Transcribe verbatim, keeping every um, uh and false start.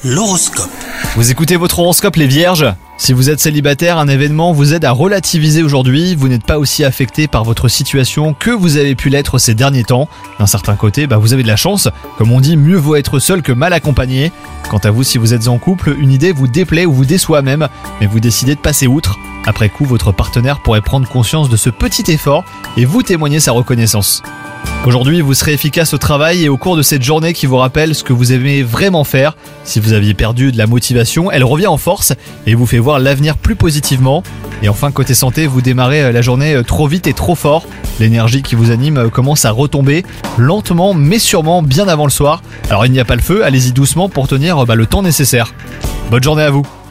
L'horoscope. Vous écoutez votre horoscope les vierges ? Si vous êtes célibataire, un événement vous aide à relativiser aujourd'hui. Vous n'êtes pas aussi affecté par votre situation que vous avez pu l'être ces derniers temps. D'un certain côté, bah vous avez de la chance. Comme on dit, mieux vaut être seul que mal accompagné. Quant à vous, si vous êtes en couple, une idée vous déplaît ou vous déçoit même, mais vous décidez de passer outre. Après coup, votre partenaire pourrait prendre conscience de ce petit effort et vous témoigner sa reconnaissance. Aujourd'hui, vous serez efficace au travail et au cours de cette journée qui vous rappelle ce que vous aimez vraiment faire. Si vous aviez perdu de la motivation, elle revient en force et vous fait voir l'avenir plus positivement. Et enfin, côté santé, vous démarrez la journée trop vite et trop fort. L'énergie qui vous anime commence à retomber, lentement mais sûrement, bien avant le soir. Alors il n'y a pas le feu, allez-y doucement pour tenir bah, le temps nécessaire. Bonne journée à vous.